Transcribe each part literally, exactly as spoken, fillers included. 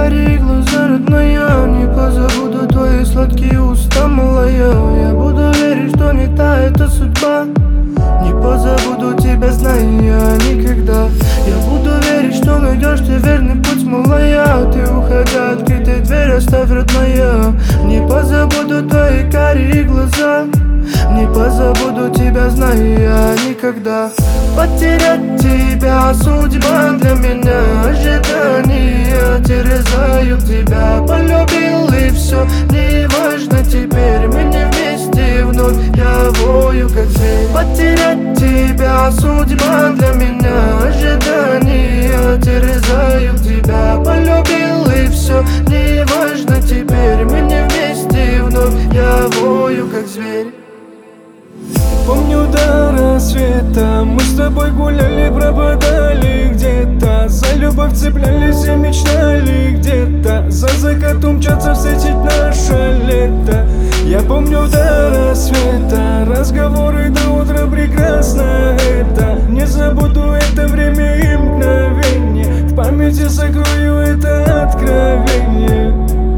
карие глаза, родная. Не позабуду твои сладкие уста, малая. Я буду верить, что не та это судьба. Не позабуду тебя, знаю я никогда. Я буду верить, что найдешь ты верный путь, малая. Ты, уходя, открытой дверь оставь, родная. Не позабуду твои карие глаза. Не позабуду тебя, знаю я никогда. Потерять тебя судьба для меня. Ожидания терзают тебя. Полюбил и все, не важно теперь. Мы не вместе вновь, я вою как зверь. Потерять тебя судьба для меня. Ожидания терзают тебя. Полюбил и все, не важно теперь. Мы не вместе вновь, я вою как зверь. Помню до рассвета мы с тобой гуляли, пропадали где-то. За любовь цеплялись и мечтали где-то. За закатом мчаться встретить наше лето. Я помню до рассвета разговоры до утра, прекрасно это. Не забуду это время и мгновение. В памяти сокрою это откровение.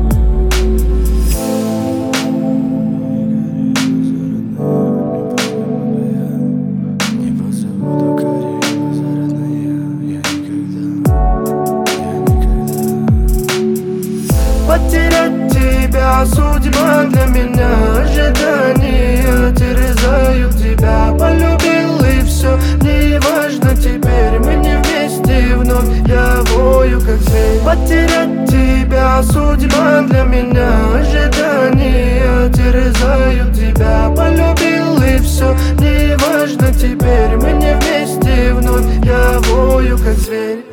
Потерять тебя судьба для меня. Ожидания терзают тебя. Полюбил и все, не важно теперь. Мы не вместе вновь, я вою как зверь. Потерять тебя судьба для меня. Ожидания терзают тебя. Полюбил и все, не важно теперь. Мы не вместе вновь, я вою как зверь.